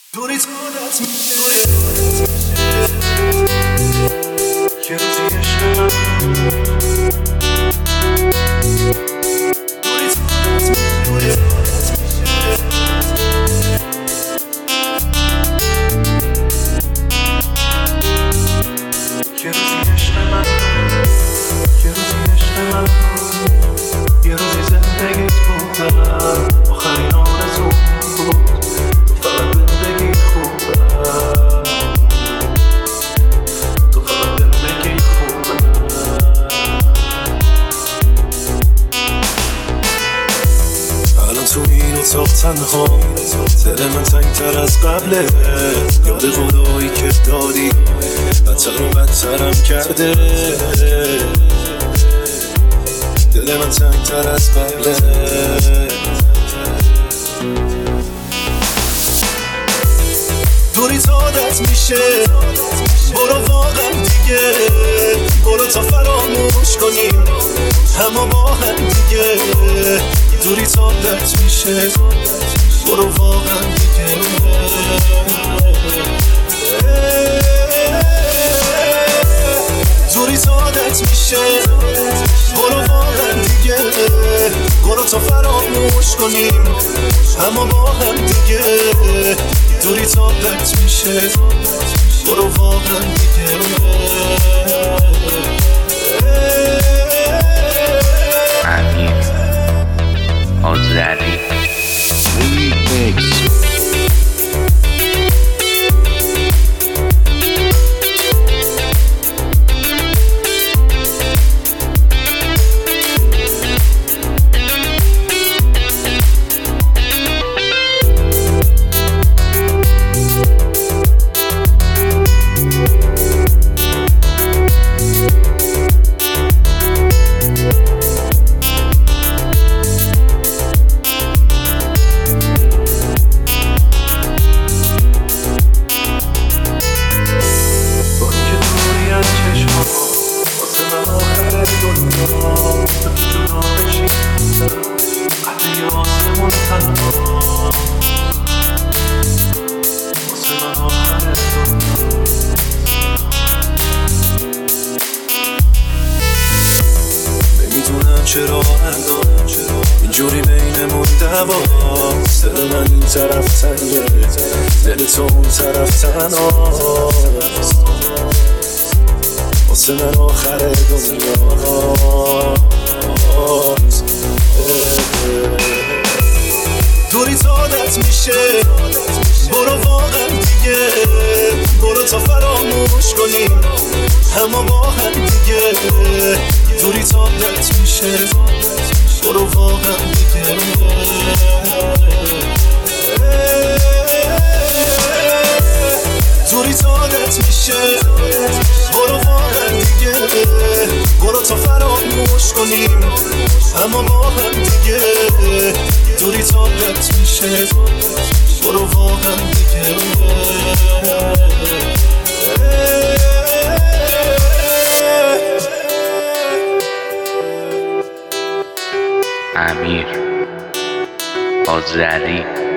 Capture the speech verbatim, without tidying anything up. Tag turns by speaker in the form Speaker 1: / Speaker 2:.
Speaker 1: دوری تادت میشه یه روزی عشق من دوری تادت میشه دوری تادت میشه یه روزی عشق من یه روزی عشق من یه روزی زندگیت بودم آخرین آرزو بود تو فقط زندگی خوبه تو فقط زندگی خوبه الان تو این اتاق تنها دل من تنگتر از قبله یاد قولایی که دادی بدتر و بدترم کرده دل من تنگتر از قبله دوری تادت میشه برو واقعا دیگه برو تا فراموش کنیم همه با هم دیگه دوری تادت میشه برو واقعا دیگه دوری تادت میشه برو واقعا دیگه برو تا فراموش کنیم همه با هم دیگه دوری تادت میشه برو واقعا دیگه
Speaker 2: امیر آذری ریمیکس
Speaker 1: نمیدونم چرا اینجوری بینمون دواست دل من این طرف تنگه دل تو اون طرف تنهاست واسه من آخر دنیاست دوری تادت میشه برو واقعا دیگه برو تا فراموش کنیم همه با هم دیگه دوری تادت میشه برو واقعا دیگه دوری تادت میشه برو واقعا دیگه برو تا فراموش کنیم همه با هم دیگه دوری تادت میشه برو واقعا دیگه
Speaker 2: امیر آذری